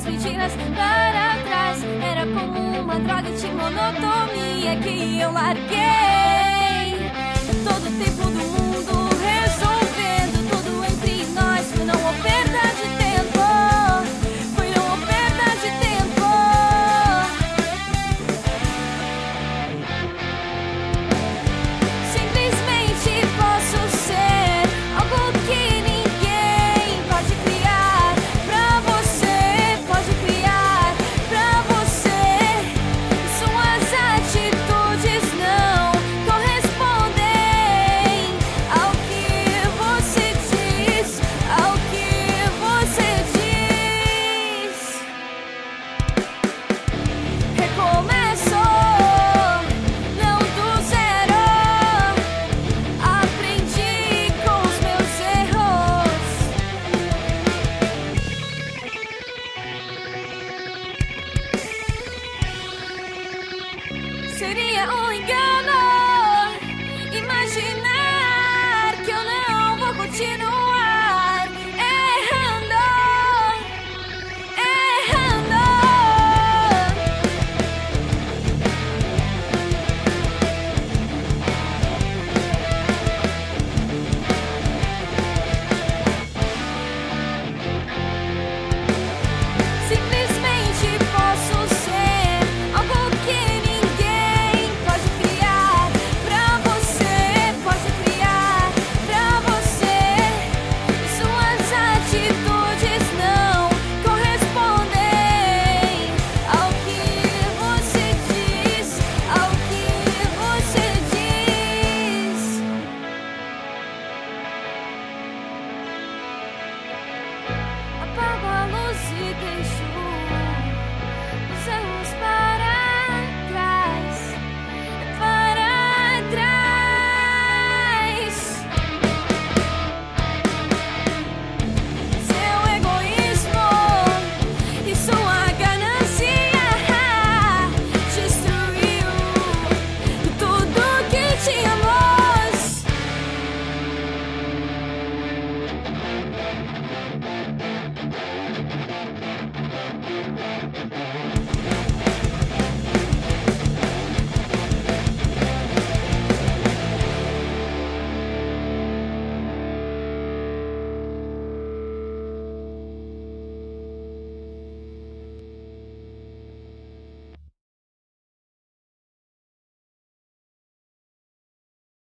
as mentiras para trás. Era como uma droga de monotonia que eu larguei. Todo o tempo do mundo resolvendo tudo entre nós. Foi não ou perda de tempo. Foi não ou perda de tempo. Simplesmente posso ser algo que ninguém pode criar pra você, pode criar pra você. Suas atitudes não correspondem ao que você diz, ao que você diz. Recomeço, não do zero. Aprendi com os meus erros. Seria